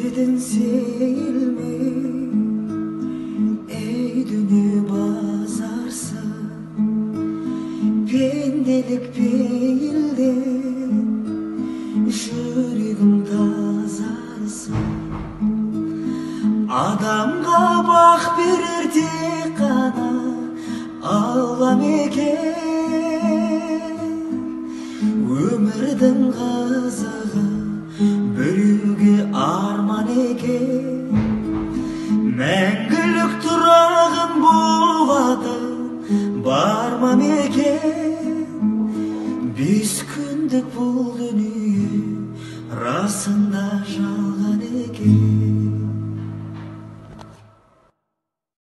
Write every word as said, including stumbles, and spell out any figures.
Ертеден сейілмей ей дүние базарсың, пенделік пейілден жүрегім тазарсың. Адамға бақ берер тек қана Аллам екен. Өмірдің қызығы біреуге арман екен. Мәңгілік тұрағын болады бар ма мекен. Бес күндік бұл дүние расында жалған екен.